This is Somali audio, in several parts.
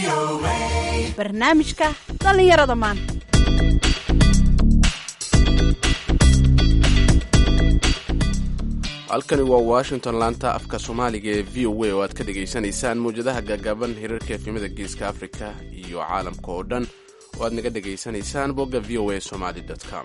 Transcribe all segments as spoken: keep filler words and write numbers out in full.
barnaamijka dhalinyarada maanta. halkani waa Washington, laanta afka Soomaaliga ee V O A oo aad ka dhageysanaysaan muujadaha gaagaaban hirarka efemada Geeska Afrika iyo caalamka oo dhan oo aad naga dhageysanaysaan bogga v o a somali dot com.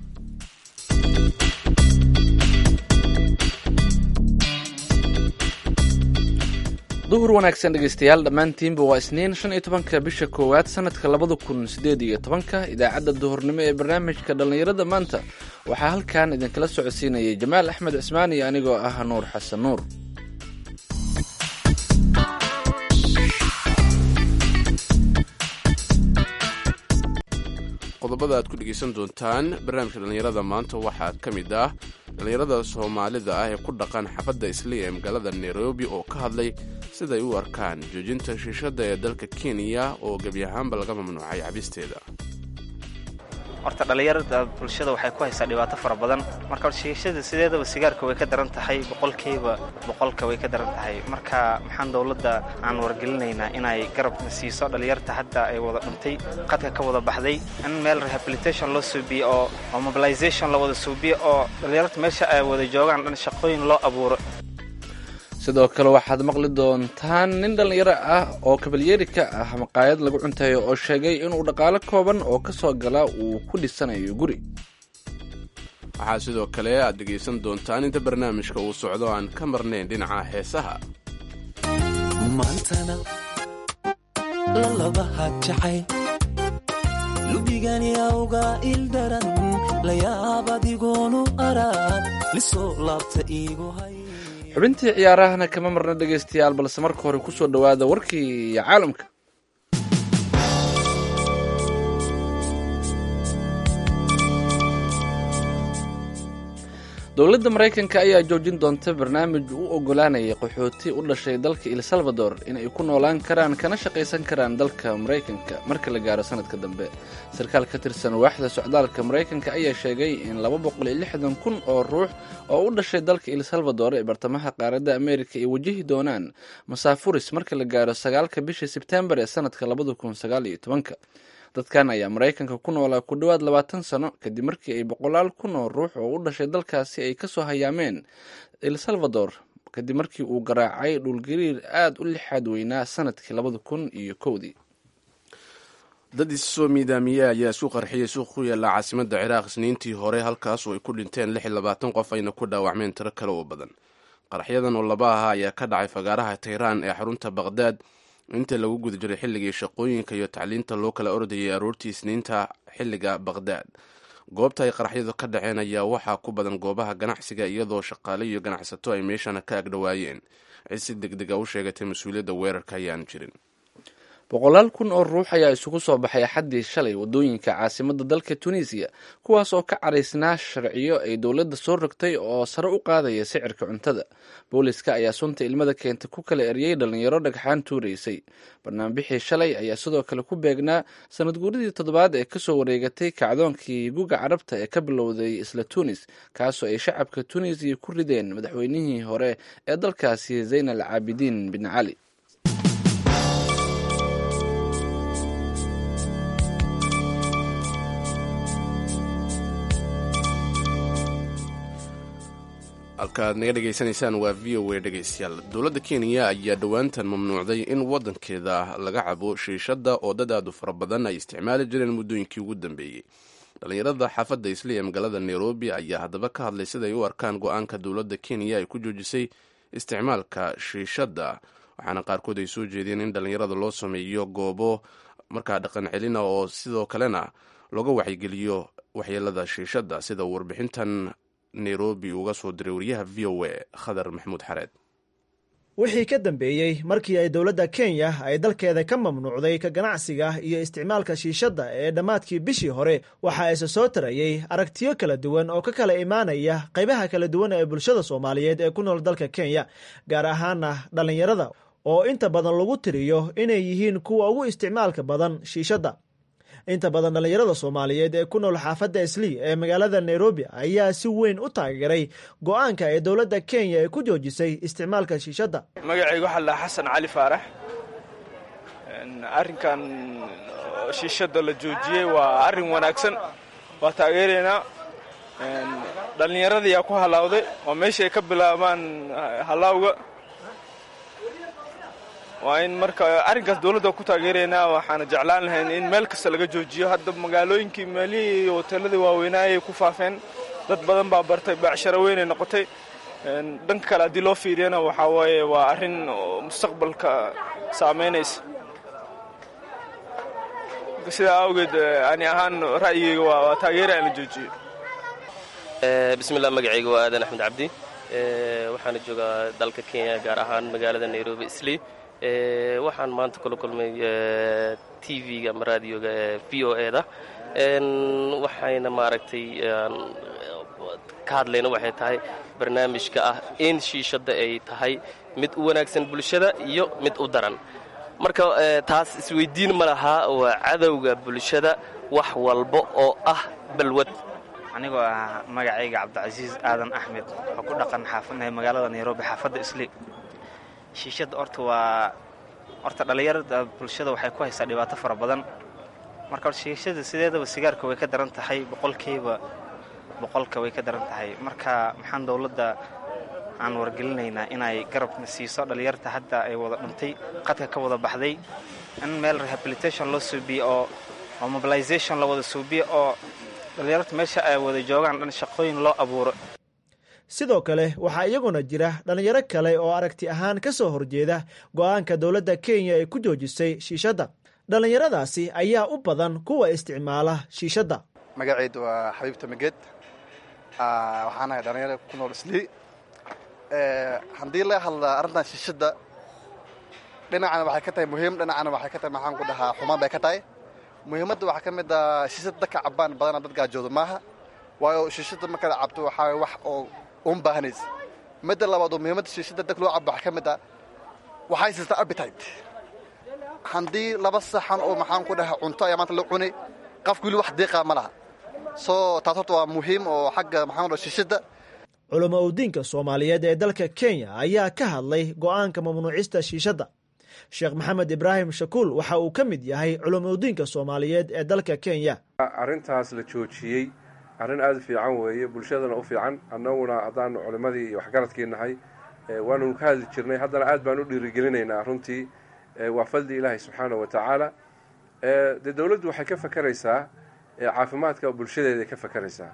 duhur wanaagsan dhegaystayaal dhammaantiinba waa isniin shan iyo tobanka bisha koowaad sanadka labada kun sideed iyo tobanka. idaacadda duhurnimo ee barnaamijka dhallinyarada maanta waxaa halkan idinkala socodsiinayay jamaal axmed cismaan iyo anigoo ah nuur xasan nuur. qodobada aad ku dhegaysan doontaan barnaamijka dhallinyarada maanta waxaa ka mid ah dhallinyarada Soomaalida ah ee ku dhaqan xaafadda Islii ee magaalada Nairobi oo ka hadlay siday u arkaan joojinta shiishada ee dalka Kenya oo gebi ahaanba laga mamnuucay cabisteeda. horta dhalinyarada bulshada waxay ku haysaa dhibaato fara badan. marka shiishada sideedaba sigaarka way ka daran tahay, boqolkiiba boqolka way ka daran tahay. marka maxaan dawladda aan wargelinaynaa inay garab siiso dhalinyarta hadda ay wada dhuntay qadka ka wada baxday, in meel rehabilitation loo suubiyo oo, oo mobilization la wada suubiyo oo dhalinyarta meesha ay wada joogaan dhan shaqooyin loo abuuro. sidoo kale waxaad maqli doontaan nin dhallinyaro ah oo kabalyeeri ka ah maqaayad lagu cunteeyo oo sheegay inuu dhaqaalo kooban oo ka soo gala uu ku dhisanayo guri. waxaa sidoo kale aad dhegaysan doontaan inta barnaamijka uu socdo aan ka marnayn dhinaca heesaha. maantana lalabaha jacay lubigani awga ildaran layaab adigoonu arag lisoo laabta iigu hay. xubintii ciyaarahana kama marna dhegaystayaal, balse marka hore ku soo dhowaada warkii iyo caalamka. dowladda maraykanka ayaa joojin doonta barnaamij u ogolaanayay qaxooti u dhashay dalka El Salvador in ay ku noolaan karaan kana shaqaysan karaan dalka maraykanka marka la gaaro sanadka dambe. sarkaal ka tirsan waaxda socdaalka maraykanka ayaa sheegay in laba boqol iyo lixdan kun oo ruux oo u dhashay dalka El Salvador ee bartamaha qaaradda Ameerika ay wajihi doonaan masaafuris marka la gaaro sagaalka bisha Sebtembar ee sanadka labada kun sagaal iyo tobanka. dadkan ayaa maraykanka ku noolaa ku dhowaad labaatan sano kadib markii ay boqolaal kun oo ruux oo u dhashay dalkaasi ay ka soo hayaameen El Salvador kadib markii uu garaacay dhulgariir aad u lixaad weynaa sanadkii labada kun iyo kowdii. dad isoo miidaamiye ayaa isu qarxiyey suuq ku yaala caasimadda Ciraaq isniintii hore, halkaas oo ay ku dhinteen lix iyo labaatan qof ayna ku dhaawacmeen tiro kale oo badan. qaraxyadan oo laba ah ayaa ka dhacay fagaaraha Tehran ee xarunta Baghdad inta lagu guda jiray xilligii shaqooyinka iyo tacliinta loo kala ordayay aroortii isniinta xilliga Baghdad. goobta ay qaraxyadu ka dhaceen ayaa waxaa ku badan goobaha ganacsiga, iyadoo shaqaale iyo ganacsato ay meeshana ka agdhawaayeen. cid si degdega u sheegatay mas-uuliyadda weerarka ayaan jirin. boqolaal kun oo ruux ayaa isugu soo baxay axaddii shalay waddooyinka caasimadda dalka Tunisia, kuwaas oo ka caraysnaa sharciyo ay dowladda soo rogtay oo sare u qaadaya sicirka cuntada. booliska ayaa sunta ilmada keenta ku kala eryay dhalinyaro dhagxaan tuuraysay. barnaamijii shalay ayaa sidoo kale ku beegnaa sanad guuridii toddobaad ee kasoo wareegatay kacdoonkii guga carabta ee ka bilowday isla Tunis, kaasoo ay shacabka Tunisia ku rideen madaxweynihii hore ee dalkaasi Zayn al-Caabidiin bin Cali. halkaaad naga dhegaysanaysaan waa V O A dhegaystayaal. dowladda Kenya ayaa dhowaantan mamnuucday in waddankeeda laga cabo shiishada oo dad aad u fara badan ay isticmaali jireen muddooyinkii ugu dambeeyey. dhallinyarada xaafadda Islii ee magaalada Nairobi ayaa haddaba ka hadlay siday u arkaan go-aanka dowladda Kenya ay ku joojisay isticmaalka shiishada, waxaana qaarkood ay soo jeedeen in dhallinyarada loo sameeyo goobo markaa dhaqan celina oo sidoo kalena looga waxygeliyo waxyeelada shiishada, sida warbixintan Nairobi uga soo diray wariyaha V O A Khadar Maxamuud Xareed. wixii ka dambeeyey markii ay dowladda Kenya ay dalkeeda ka mamnuucday ka ganacsiga iyo isticmaalka shiishada ee dhammaadkii bishii hore, waxa ay soo tarayay aragtiyo kala duwan oo ka kala imaanaya qaybaha kala duwan ee bulshada Soomaaliyeed ee ku nool dalka Kenya, gaar ahaana dhalinyarada oo inta badan lagu tiriyo inay yihiin kuwa ugu isticmaalka badan shiishada. inta badan dhalinyarada Soomaaliyeed ee ku nool xaafadda Islii ee magaalada Nairobi ayaa si weyn u taageeray go'aanka ay dowladda Kenya ay ku joojisay isticmaalka shiishada. magacaygu waxa la Xasan Cali Faarax arrinkan shiishada la joojiyey waa arrin wanaagsan, waa taageeraynaa. dhallinyaradii yaa ku halaawday oo meeshaay ka bilaabaan halaawga, waa in marka arrinkaas dowladda ku taageeraynaa. waxaana jeclaan lahayn in meel kasta laga joojiyo. hadda magaalooyinkii meelihii iyo hoteeladii waaweynaaayay ku faafeen, dad badan baa bartay, becsharo weynay noqotay. dhanka kale haddii loo fiiriyana waxaa waaye waa arrin mustaqbalka saamaynaysa. sidaa awgeed ani ahaan ra'yigayga waa taageera in la joojiyo. bismillah, magacayga waa aadan axmed cabdi. waxaana joogaa dalka Kenya, gaar ahaan magaalada Nairobi Isli. waxaan maanta kula kulmay T V-ga ama raadioga V O A-da. waxayna maaragtay ka hadlayna waxay tahay barnaamijka ah in shiishadda ay tahay mid u wanaagsan bulshada iyo mid u daran. marka taas isweydiin ma laha, waa cadowga bulshada wax walba oo ah balwad. anigoo ah magacayga cabdicasiis aadan axmed, oo ku dhaqan xaafadnahay magaalada Nairobi, xaafadda Isli. shiishadda horta waa horta dhallinyarada bulshada waxay ku haysaa dhibaato fara badan. marka shiishada sideedaba sigaarka way ka daran tahay, boqolkiiba boqolka way ka daran tahay. marka maxaan dowladda aan wargelinaynaa inay garabna siiso dhallinyarta hadda ay wada dhuntay, qadka ka wada baxday, in meel rehabilitation loo suubiyo oo oo mobilization la wada suubiyo oo dhallinyarta meesha ay wada joogaan dhan shaqooyin loo abuuro. sidoo kale waxaa iyaguna jira dhallinyaro kale oo aragti ahaan ka soo horjeeda go'aanka dowladda Kenya ay ku joojisay shiishadda. dhallinyaradaasi ayaa u badan kuwa isticmaala shiishadda. magacaydu waa xabiibta maged, waxaanahay dhallinyaro ku nool Isli. haddii laga hadla arrintan shiishadda, dhinacana waxay ka tahay muhiim, dhinacana waxay ka tahay maxaan ku dhahaa xumaan bay ka tahay. muhiimadda waxaa ka mid ah shiishada dadka cabaan badana dad gaajooda maaha, waayo shiishada markaad cabto waxaa wax oo un baahanaysa. midda labaad oo muhiimadda shiishada dadka loo cabo waxaa ka mid ah waxay siistaa appetite. haddii laba saxan oo maxaan ku dhahaa cunto ayaa maanta la cunay, qofku weli wax deeqaa ma laha. soo taas horta waa muhiim oo xagga maxaan ku dhaha shiishada. culamo udiinka Soomaaliyeed ee dalka Kenya ayaa ka hadlay go'aanka mamnuucista shiishadda. sheekh maxamed ibraahim shakuul waxa uu ka mid yahay culamo udiinka Soomaaliyeed ee dalka Kenya. arrintaas la joojiyey arrin aad u fiican weeye, bulshadana u fiican. annaguna haddaan culimadii iyo waxgaradkii nahay waanu ka hadli jirnay, haddana aad baan u dhiirigelinaynaa. runtii waa faldi ilaahay subxaanahu wa tacaala. dee dowladdu waxay ka fakaraysaa caafimaadka bulshadeeday ka fakaraysaa.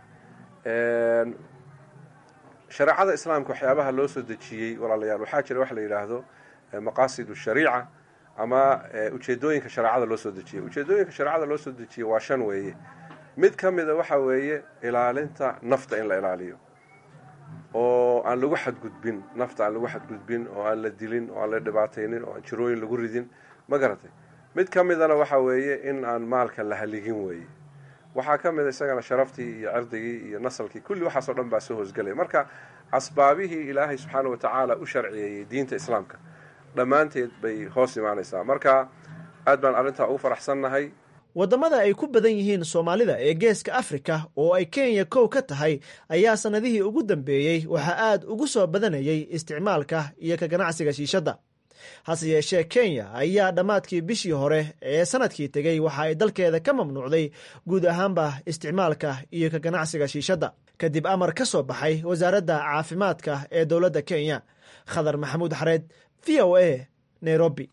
shareecada islaamka waxyaabaha loo soo dejiyey walaalayaal waxaa jira wax la yidhaahdo maqaasidu shariica ama ujeedooyinka shareecada loo soo dejiyey. ujeedooyinka shareecada loo soo dejiyey waa shan weeye. mid ka mida waxa weeye ilaalinta nafta in la ilaaliyo, oo aan lagu xadgudbin nafta, aan lagu xadgudbin, oo aan la dilin, oo aan la dhibaataynin, oo aan jirooyin lagu ridin. ma garatay? mid ka midana waxa weeye in aan maalka la haligin weeye. waxaa ka mid isagana sharaftii iyo cirdigii iyo nasalkii, kulli waxaasoo dhan baa soo hoosgelaya. marka asbaabihii ilaahay subxaana wa tacaala u sharciyeeyey diinta islaamka dhammaanteed bay hoos imaanaysaa. marka aad baan arrintaa ugu faraxsannahay. waddamada ay ku badan yihiin Soomaalida ee geeska Afrika oo ay Kenya kow ka tahay ayaa sanadihii ugu dambeeyey waxaa aad ugu soo badanayay isticmaalka iyo ka ganacsiga shiishadda. hase yeeshee Kenya ayaa dhammaadkii bishii hore ee sanadkii tegey waxa ay dalkeeda ka mamnuucday guud ahaanba isticmaalka iyo ka ganacsiga shiishadda kadib amar ka soo baxay wasaaradda caafimaadka ee dowladda Kenya. khadar maxamuud xareed, V O A, Nairobi.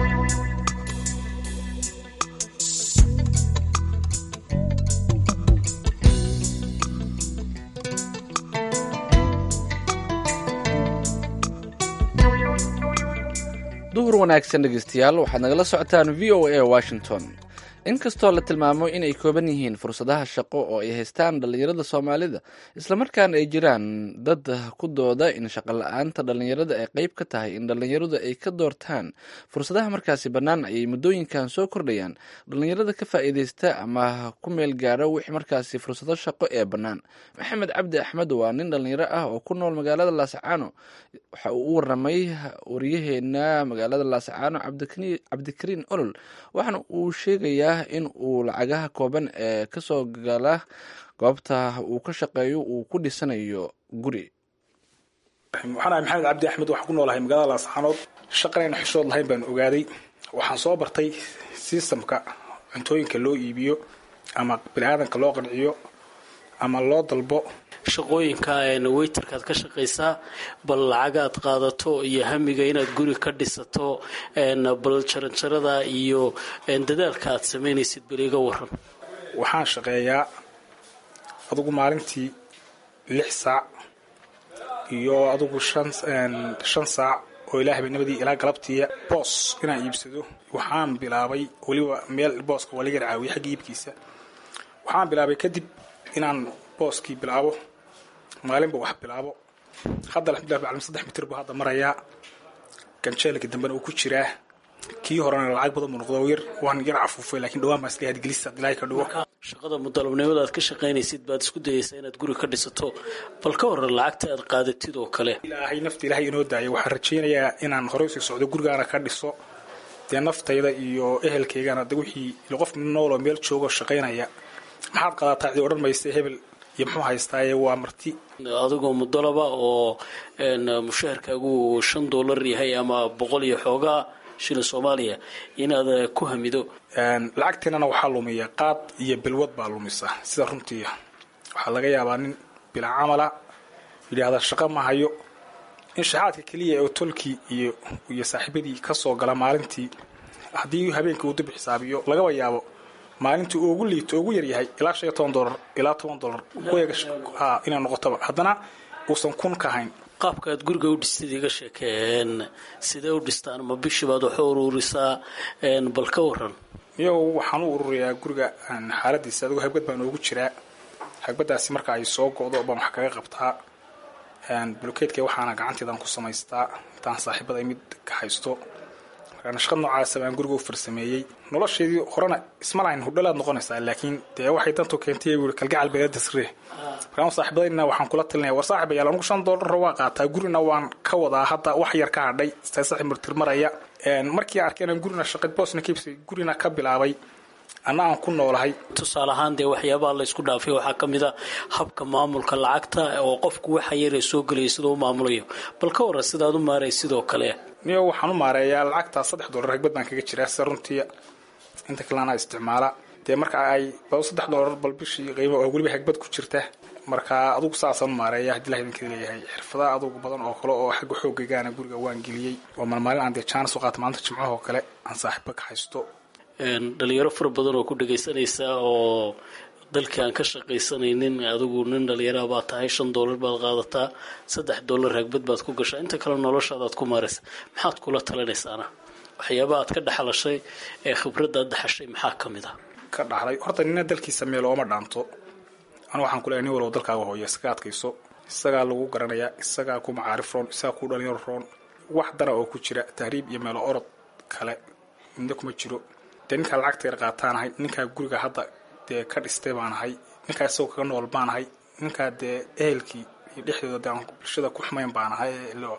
duhur wanaagsan dhegeystayaal, waxaad nagala socotaan V O A Washington. inkastoo la tilmaamo inay kooban yihiin fursadaha shaqo oo ay haystaan dhallinyarada Soomaalida, islamarkaana ay jiraan dad ku dooda in shaqo la-aanta dhallinyarada ay qayb ka tahay in dhallinyaradu ay ka doortaan fursadaha markaasi bannaan, ayay muddooyinkan soo kordhayaan dhallinyarada ka faa'iidaysta ama ku meel gaara wixii markaasi fursado shaqo ee bannaan. maxamed cabdi axmed waa nin dhallinyaro ah oo ku nool magaalada Laascaano. waxa uu u waramay wariyaheena magaalada Laascaano cabdikariin olol, waxaana uu sheegayaa in uu lacagaha kooban ee kasoo gala goobta uu ka shaqeeyo uu ku dhisanayo guri. waxaan ahay maxamed cabdi axmed, waxaan ku noolahay magaalada Laascaanood. shaqanayna xishood lahayn baan ogaaday. waxaan soo bartay systemka cuntooyinka loo iibiyo ama biniaadanka loo qanciyo ama loo dalbo. shaqooyinka weytarkaad ka shaqaysaa bal lacagaad qaadato iyo hamiga inaad guri ka dhisato bal jaranjarada iyo dadaalka aad samaynaysid bal iga waran. waxaan shaqeeyaa adugu maalintii lix saac iyo adugu shan saac oo ilaa habeennimadii ilaa galabtii boos inaan iibsado. waxaan bilaabay weliba meel booska waa laga caawiya xagga iibkiisa. waxaan bilaabay kadib inaan booskii bilaabo maalinba wax bilaabo. hadda alxamdulilah bacalmi saddex mitir buu hadda marayaa. ganjeelka dambena uu ku jiraa. kii horena lacag badan buu noqdo yar waan yar cafuufay laakiin dhawaan baa isla hadgelisa ilaahay ka dhigo. shaqada mudalabnimada aad ka shaqaynaysid baad isku dayaysaa inaad guri ka dhisato bal ka waran lacagta aad qaadatid oo kale. ilaahay nafta ilaahay inoo daayay waxaan rajaynayaa inaan horey usii socdo gurigaana ka dhiso dee naftayda iyo ehelkaygana de wixii qof nooloo meel joogo shaqaynaya maxaad qaadataa cidi odhan maysa hebel iyo muxuu haystaaye waa marti. adigoo mudalaba oo mushaharkaagu shan doolar yahay ama boqol iyo xoogaa shilin soomaaliya inaad ku hamido. lacagteenana waxaa lumiya qaad iyo bilwad baa lumisa sida runtii. waxaa laga yaabaa nin bilaa camala yidhaahda shaqo ma hayo in shaxaadka keliya oo tolkii iyo iyo saaxiibadii ka soo gala maalintii haddii habeenkii uu dib xisaabiyo lagaba yaabo maalintii uu ugu liito ugu yar yahay ilaa shan iyo toban doolar ilaa toban doolar ha inay noqotaba haddana uusan kun ka hayn. qaabka aad guriga u dhistid iga sheekeen sidee u dhistaan ma bishii baad wax u ururisaa bal ka waran. iyo waxaan u ururiyaa guriga xaaladiisa adigoo hagbad baa noogu jiraa. hagbadaasi marka ay soo go'do baan wax kaga qabtaa. blokeedka waxaana gacanteedan ku samaystaa intaan saaxiibada mid ka haysto. markaan shaqad noocaasa baan guriga u farsameeyey. nolosheedii horena isma lahayn hudhalaad noqonaysaa laakiin dee waxay dantu keentay buu kalgacal beela dasree. markaan saaxiibadayna waxaan kula talinaya war saaxiibayaal anigu shan doolar waa qaataa gurina waan ka wadaa hadda wax yar ka hadhay saaxiib martir maraya. markii arkeen aan gurina shaqad boosna kiibsay gurina ka bilaabay anna aan ku noolahay. tusaale ahaan dee waxyaabaha la isku dhaafay waxaa ka mid a habka maamulka lacagta oo qofku waxa yar ee soo gelaya sidoo u maamulayo bal ka waran sidaad u maaray sidoo kale. niyo waxaan u maareeyaa lacagta saddex doolar hagbad baan kaga jiraa sida runtii inta kalena isticmaala dee marka ay laba saddex doolar bal bishii qiimo oo weliba hagbad ku jirta. marka adugu saasaan u maareeyaa haddii ilahay idinka leeyahay xirfada adugu badan oo kale oo xagga xoogaygaana guriga waan geliyey oo maalmaalin aan dee jaanis u qaata maanta jimcaha oo kale aan saaxiiba ka haysto. dhalinyaro fara badan oo ku dhagaysanaysa oo dalkii aan ka shaqaysanaynin adigu nin dhalinyaraha baad tahay shan doolar baad qaadataa saddex doolar hagbad baad ku gashaa inta kale noloshaadaad ku maaraysa maxaad kula talinaysaana waxyaabaha aad ka dhaxlashay ee khibradaad dhaxashay maxaa ka mid a. ka dhaxlay horta nina dalkiisa meel ooma dhaanto. anu waxaan ku leeyahay nin walba dalkaaga hooya iskaga adkayso isagaa lagu garanayaa isagaa ku macaarif roon isagaa ku dhalinyaro roon wax dara oo ku jira tahriib iyo meelo orod kale midna kuma jiro. dee ninkaa lacagta yar qaataanahay ninkaa guriga hadda dee ka dhistay baanahay ninkaa isagoo kaga nool baanahay ninkaa dee ehelkii iyo dhexdooda dee aan bulshada ku xumayn baanahay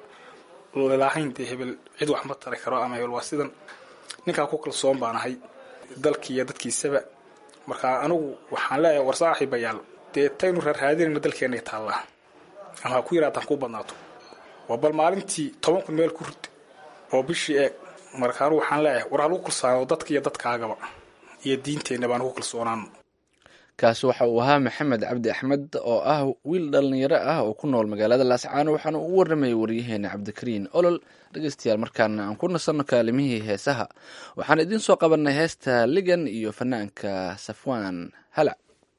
lalahayn dee hebel cid wax ma tari karo ama hebel waa sidan ninkaa ku kalsoon baanahay dalkii iyo dadkiisaba. marka anigu waxaan leeyahay war saaxiibayaal dee taynu raarraadinayna dalkeenay taallaa ama ha ku yaraatan ku badnaato waa bal maalintii toban kun meel ku rid oo bishii eeg. marka anigu waxaan leeyahay war halagu kalsoonaado dadka iyo dadkaagaba iyo diinteenna baan ugu kalsoonaan. kaasi waxa uu ahaa maxamed cabdi axmed oo ah wiil dhalinyaro ah oo ku nool magaalada laascaano waxaana u waramayay waryaheena cabdikariin olol. dhegeystayaal markaana aan ku nasanno kaalimihii heesaha waxaan idiin soo qabanay heesta ligan iyo fanaanka safwaan halac.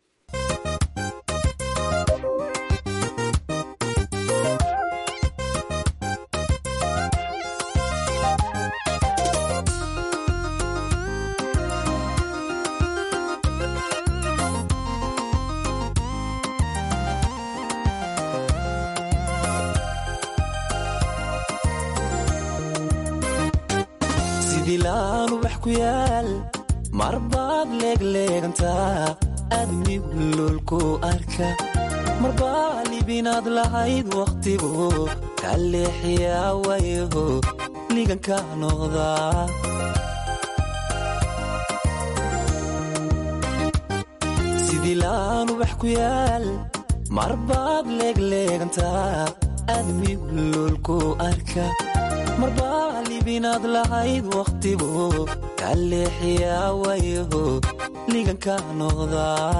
dilaanu wax ku yaal marbaad leegleegantaa admigu lulku arka marbaa libinaad lahayd wakhtigu ka leexiyaa wayaho liganka noqdaa sidilaanu wax ku yaal marbaad leegleegantaa admigu lulku arka marbaa inaad lahayd wakhtigu kaleexiyaa wayaho liganka noqdaa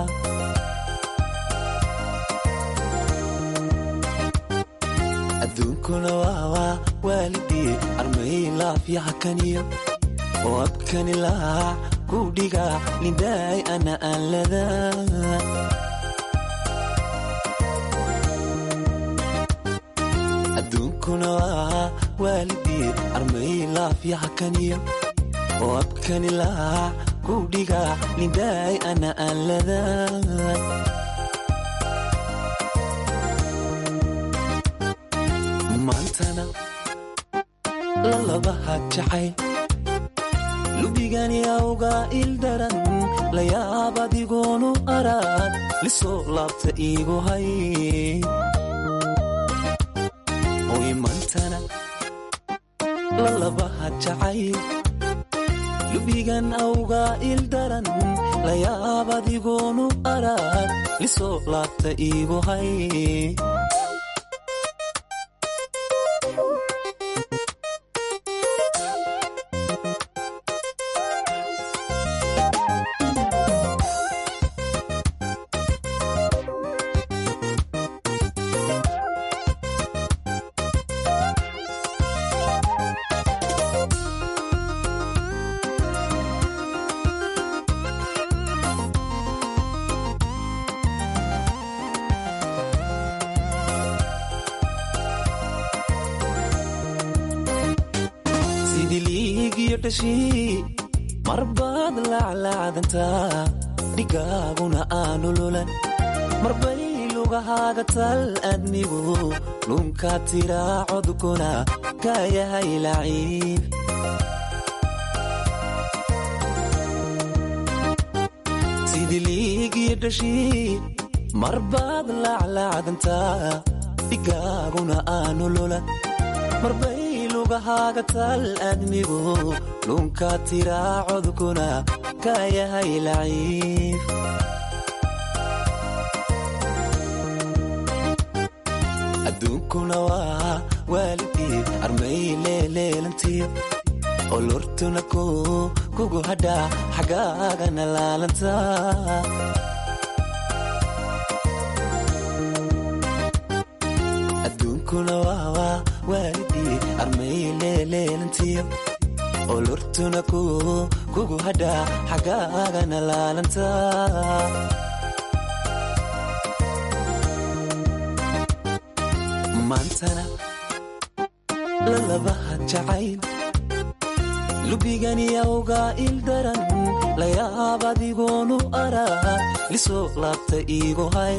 adduunkuna waawaa waalidii armay laafyaha kaniyo oo abkani laac ku dhiga lindaay ana aan ladaa adduunkuna waa waalidii armay laafyaha kaniyo oo abkani laac ku dhiga lindaay ana aan ladaa maantana lalabaha jacay lubigani awga ildaran layaab adigoonu araad lisoo laabta iigu hay oy maantana lalabaha jacay lubigan awga ildaran layaab adigoonu araad lisoo laabta iigu hay marbaad laclaadantaa dhigaaguna aanu lulan marbay lugahaaga tal adnigu lunkaa tiraa codkuna kaa yahay laciib sidii liigiyo dhashii marbaad laclaadantaa dhigaaguna aanu lulan marbay lugahaaga tal adnigu lunkaa tiraa codkuna kaa yahay laciib adduunkuna waa waalidii armay leeleelantiyo oo lortuna kugu hadhaa xaggaagana laalantaa adduunkuna waa waalidii armay leeleelantiyo oo lortuna kugu hadhaa xaggaagana laalantaa maantana lalabaha jacayl lubigani awga ildaran layaab adigoonu araad lisoo laabta iigu hay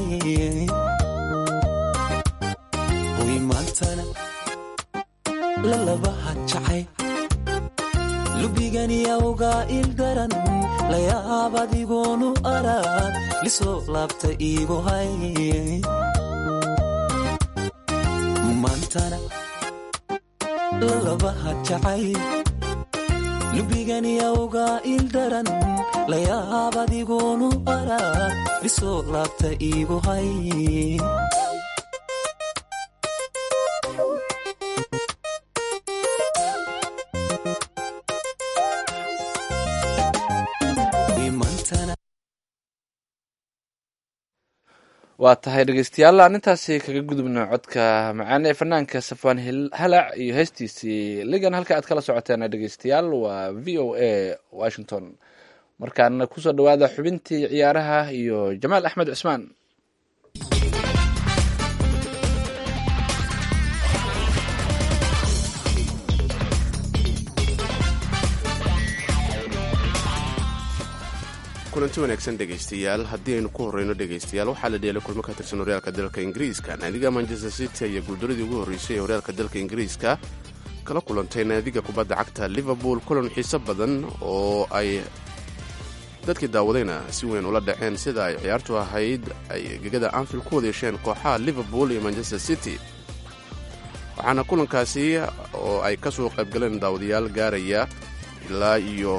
oy maantana lalabaha jacayl lubigani awga ildaran layaab adigoonu araad lisoo laabta iigu hay maantana lalabaha jacayl lubigani awga ildaran layaab adigoonu araad lisoo laabta iigu hay waa tahay dhegeystayaal aan intaasi kaga gudubno codka macaan ee fanaanka safwaan halac iyo heestiisii ligan halka aad kala socoteen dhegeystayaal waa v o a washington markaana kusoo dhawaada xubintii ciyaaraha iyo jamaal axmed cusmaan. kulanti wanaagsan dhegaystayaal haddii aynu ku horreyno dhegaystayaal waxaa la dheelay kulmo ka tirsan horyaalka dalka ingiriiska. naadiga manchester city ayaa guuldaradii ugu horreysay ee horyaalka dalka ingiriiska kala kulantay naadiga kubadda cagta liverpool, kulan xiiso badan oo ay dadkii daawadayna si weyn ula dhaceen sida ay ciyaartu ahayd ay gegada anfield ku wadeesheen kooxaha liverpool iyo manchester city. waxaana kulankaasi oo ay ka soo qaybgaleen daawadayaal gaaraya ilaa iyo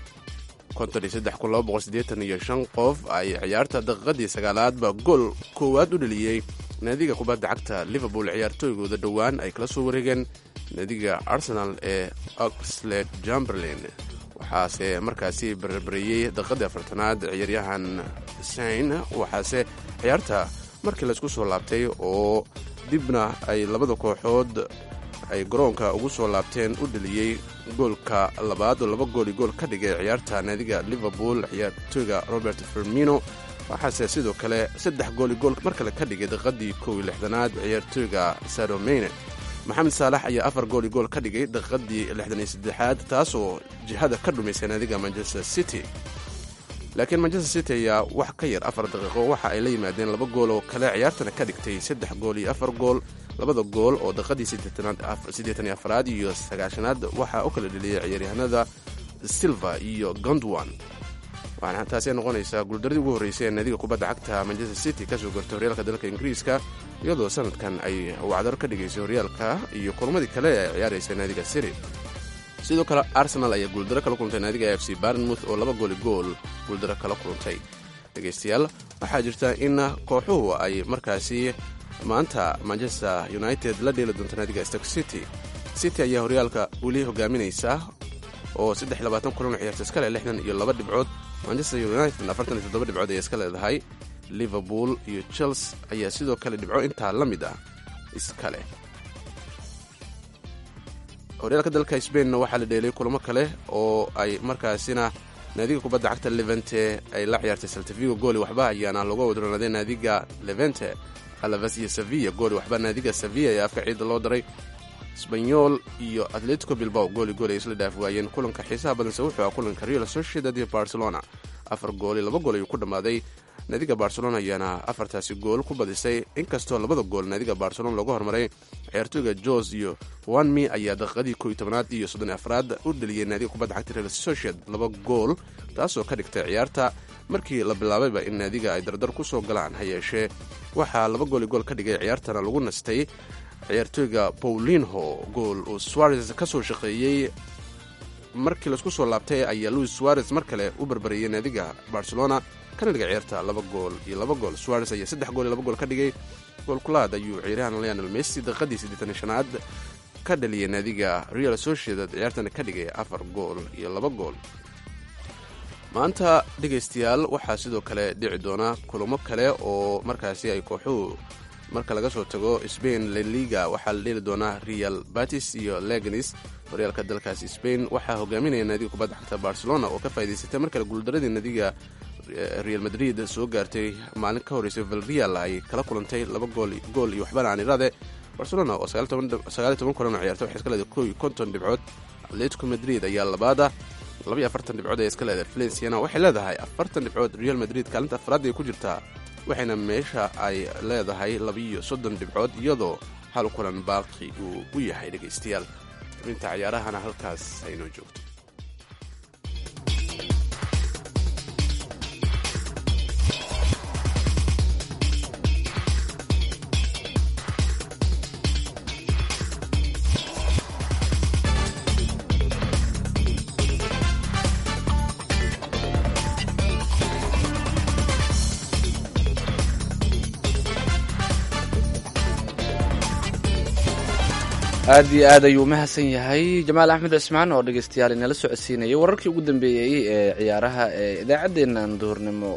iyo shan qof ay ciyaarta daqiiqadii sagaalaadba gool koowaad u dheliyey naadiga kubadda cagta liverpool ciyaartooygooda dhowaan ay kala soo wareegeen naadiga arsenal ee oxlade chamberlain waxaase markaasi barbareeyey daqiiqadii afartanaad ciyaaryahan sain waxaase ciyaarta markii laysku soo laabtay oo dibna ay labada kooxood ay garoonka ugu soo laabteen u dheliyey goolka labaad oo laba gool iyo gool ka dhigay ciyaarta naadiga liverpool ciyaartooyga robert firmino waxaase sidoo kale saddex gool iyo gool mar kale ka dhigay daqiiqadii kow iyo lixdanaad ciyaartooyga sadio mane maxamed saalax ayaa afar gool iyo gool ka dhigay daqiiqadii lixdan iyo saddexaad taasoo jihada ka dhumaysay naadiga manchester city laakiin manchester city ayaa wax ka yar afar daqiiqo waxa ay la yimaadeen laba gool oo kale ciyaartana ka dhigtay saddex gool iyo afar gool labada gool oo daqiiqadii siddeetan iyo afaraad iyo sagaashanaad waxaa u kala dheliyay ciyaaryahanada silva iyo gondwan waxaana taasi noqonaysaa guuldaradii ugu horreysay ee naadiga kubadda cagta manchester city ka soo gartay horyaalka dalka ingiriiska iyadoo sanadkan ay wacdar ka dhigaysay horyaalka iyo kulmadii kale ee ay ciyaaraysa naadiga city sidoo kale arsenal ayaa guuldaro kala kulantay naadiga f c barnmouth oo laba gooli gool guuldaro kala kulantay dhegaystayaal waxaa jirta in kooxuhu ay markaasi maanta manchester united la dheeli doonto naadiga stoke city city ayaa horyaalka weli hogaaminaysa oo saddex labaatan kulan oo ciyaarta iska leh lixdan iyo laba dhibcood manchester united afartan iyo toddoba dhibcood ayay iska leedahay liverpool iyo chelsea ayaa sidoo kale dhibco intaa la mid ah iska leh horyaalka dalka sbainna waxaa la dheelay kulamo kale oo ay markaasina naadiga kubadda cagta levente ay la ciyaartay saltavigo gooli waxba ayaana lagu wadronaaday naadiga levente alaves iyo sevilla gooli waxba naadiga sevilla ee afka ciidda loo daray sbanyol iyo atletico bilbao gooli gool ay isla dhaaf waayeen kulanka xiisaha badanse wuxuu ah kulanka real sociedad iyo barcelona afar gooli laba gool ayuu ku dhammaaday naadiga barcelona ayaana afartaasi gool ku badisay inkastoo labada gool naadiga barcelona lagu hormaray ciyaartooyga jos iyo wanmi ayaa daqiiqadii ko iyo tobanaad iyo soddon afraad u dheliyey naadiga kubadda cagta real socied laba gool taasoo ka dhigtay ciyaarta markii la bilaabayba in naadiga ay dardar ku soo galaan ha yeeshee waxaa laba gool iyo gool ka dhigay ciyaartana lagu nastay ciyaartooyga paulinho gool uu suarez ka soo shaqeeyey markii laisku soo laabtay ayaa luis suarez mar kale u barbareeyey naadiga barcelona kana dhigay ciyaarta laba gool iyo laba gool suarez ayaa saddex gool iyo laba gool ka dhigay goolkulaad ayuu ciyaaryahan leonel messi daqiiqadii siddeetan iyo shanaad ka dhaliyay naadiga real sociedad ciyaartana ka dhigay afar gool iyo laba gool maanta dhegaystayaal waxaa sidoo kale dhici doona kulamo kale oo markaasi ay kooxuhu marka laga soo tago spain laliga waxaa la dheeli doonaa real batis iyo leganis horyaalka dalkaasi spain waxaa hogaaminaya naadiga kubadda cagta barcelona oo ka faa'idaysatay mar kale guuldaradii naadiga real madrid soo gaartay maalin ka horreysay valreal ay kala kulantay laba gool gool iyo waxbana aan iraade barcelona oo sagaal iyo toban kulan oo ciyaartay waxay iska leedahay kow iyo konton dhibcood atletico madrid ayaa labaada laba iyo afartan dhibcood ayay iska leedahay valenciana waxay leedahay afartan dhibcood real madrid kaalinta afraad ay ku jirtaa waxayna meesha ay leedahay labiiyo soddon dhibcood iyadoo hal kulan baaqi uu u yahay dhegaystayaal inta ciyaarahana halkaas aynoo joogto aad iyo aad ayuu mahadsan yahay jamaal axmed cismaan oo dhegaystayaal inala socodsiinayay wararkii ugu dambeeyey ee ciyaaraha ee idaacaddeennan duhurnimo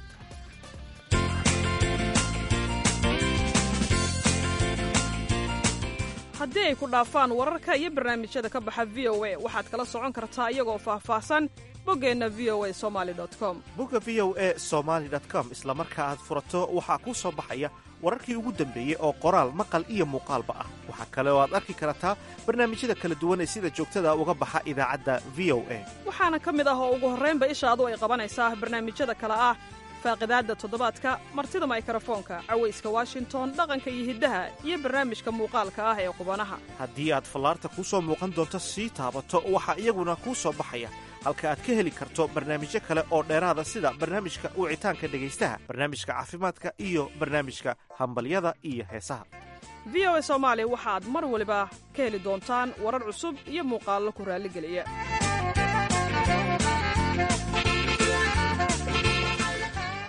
haddii ay ku dhaafaan wararka iyo barnaamijyada ka baxa v o a waxaad kala socon kartaa iyagoo faahfaahsan boggeenna v o a somaali com bogga v o a somaali com isla marka aad furato waxaa kuu soo baxaya wararkii ugu dambeeyey oo qoraal maqal iyo muuqaalba ah waxaa kale oo aad arki kartaa barnaamijyada kala duwan ee sida joogtada uga baxa idaacadda v o a waxaana ka mid ah oo ugu horraynba ishaadu ay qabanaysaa barnaamijyada kale ah faaqidaadda toddobaadka martida maykarafoonka cawayska washington dhaqanka iyo hiddaha iyo barnaamijka muuqaalka ah ee qubanaha haddii aad fallaarta kuu soo muuqan doonto sii taabato waxaa iyaguna kuu soo baxaya halka aad ka heli karto barnaamijyo kale oo dheeraada sida barnaamijka wicitaanka dhegaystaha barnaamijka caafimaadka iyo barnaamijka hambalyada iyo heesaha v o a soomaali waxaad mar waliba ka heli doontaan warar cusub iyo muuqaallo ku raalligeliya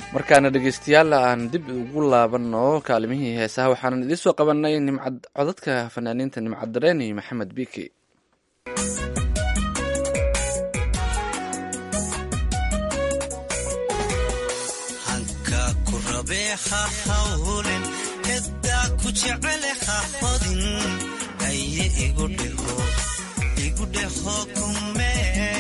markaana dhegeystayaal aan dib ugu laabano kaalimihii heesaha waxaanan idiin soo qabanay nimcad codadka fanaaniinta nimcad dareen iyo maxamed biki. hanka ku rabeeha hawlen hedda ku jeceleha hodin aye igu dheho igu dheho kume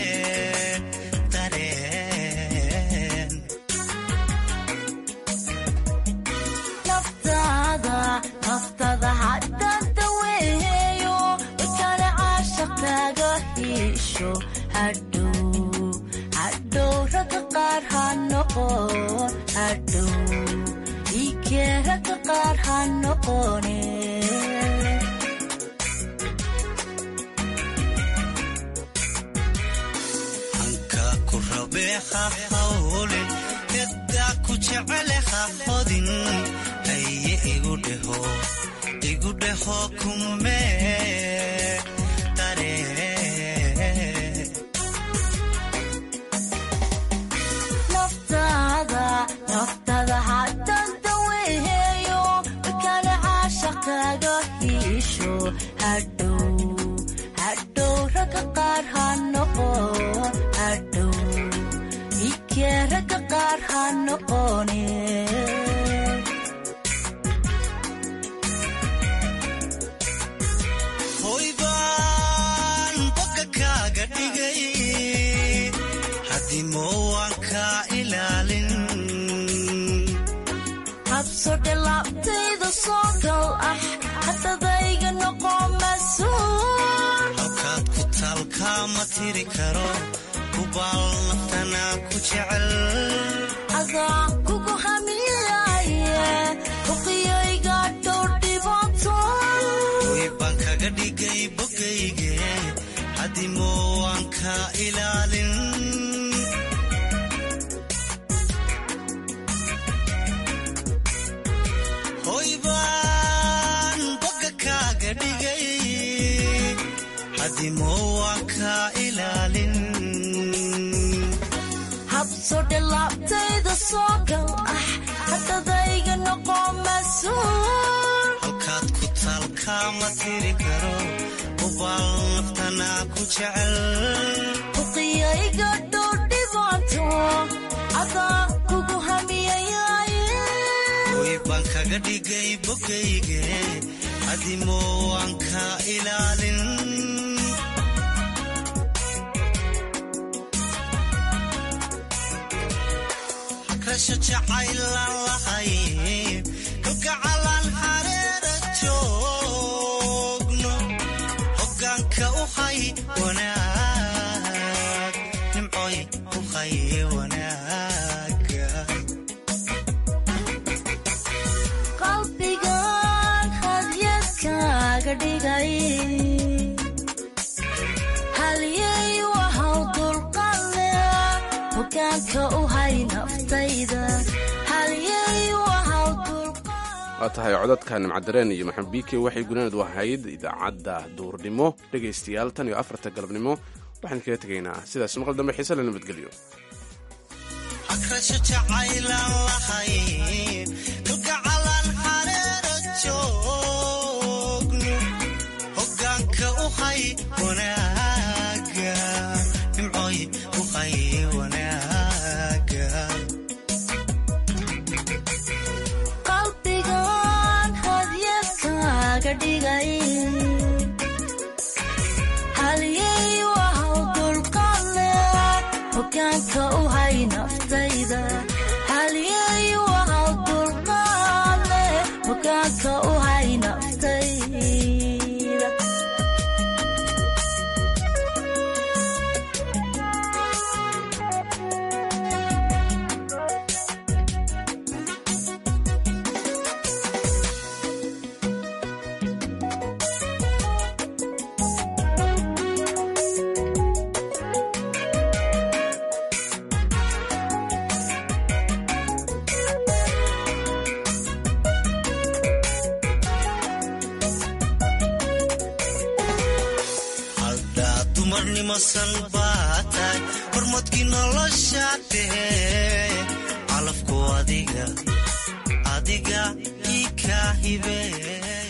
naftada haddanta weeyo ikale caashaqtaaga hiisho hadhow hadhow ragga qaar ha noqon hadhow ikee ragga qaar ha noqone hanka ku rabeeha hawlen hedda ku jeceleha hodin aye igu dheho igu dheho kume dareen naftada naftada haddanta weeyo ikale caashaqtaaga hiisho hadhow hadhow ragga qaar ha noqon hadhow ikee ragga qaar ha noqone habsodhe laabtayda soo gal ah haddadayga noqo mas-uul halkaad ku taalkaa ma tiri karo kubaal naftanaa ku jecel adaa kugu hamiyaye uqiyayga dhow dhibaato way baan kaga dhigay bogayge hadimo waan ka ilaalin hoybaan boga kaaga dhigay hadimo waan ka ilaalin habsodhe laabtayda soo gal ah haddadayga noqo mas-uul halkaad ku taalkaa ma tiri karo kubaal naftanaa ku jecel uqiyayga dhow dhibaato adaa kugu hamiyayaye way baan kaga dhigay bogayge hadimo waan ka ilaalin hakrasho jacaylaan lahay kalgacalaan hareera joogno hogaanka u hay wanaag nimcoy u hay wanaaga qalbigan hadyadkaaga dhigay halyay wahaw dulqale hogaanka u hay naftayda halyay wahaw waa tahay codadka nimcadareen iyo maxamed biike waxay gunaanad ahayd idaacadda duurnimo dhegaystayaal tan iyo afarta galabnimo waxaan kaga tegaynaa sidaas maqal dambe xiise la nabadgeliyo hakrasho jacaylaan lahay kalgacalaan hareera joogno hogaanka u hay wanaaga nimcoy u hay wanaaga qalbigan hadyadkaaga dhigay halyay wahaw dulqale hogaanka u hay naftayda halyay wahaw dulqale hogaanka u hay naftayda haldaa dumarnimasan baa tahay hormadkii nolosha dhehe calafku adiga adiga ii kaa hibeeye